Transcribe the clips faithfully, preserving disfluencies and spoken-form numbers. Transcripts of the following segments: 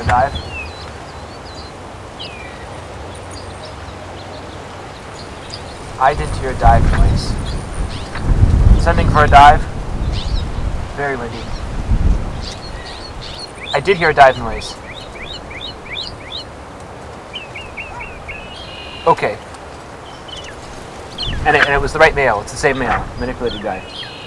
dive? I didn't hear a dive noise. Sending for a dive. Very windy. I did hear a dive noise. Okay. And it, and it was the right male. It's the same male. Manipulated guy.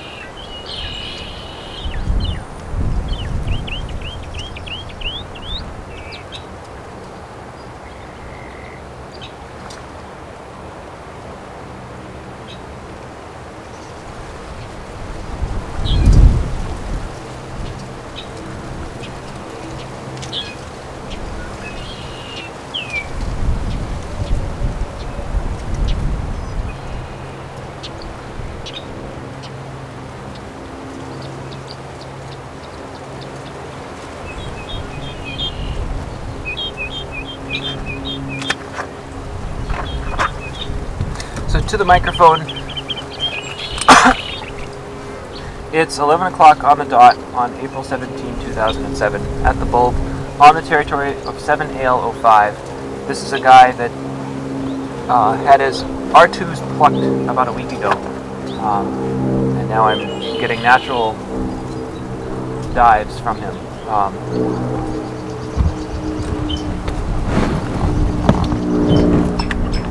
So to the microphone, it's eleven o'clock on the dot on April seventeenth, two thousand seven at the Bulb on the territory of seven A L oh five. This is a guy that uh, had his R twos plucked about a week ago, um, and now I'm getting natural dives from him. Um,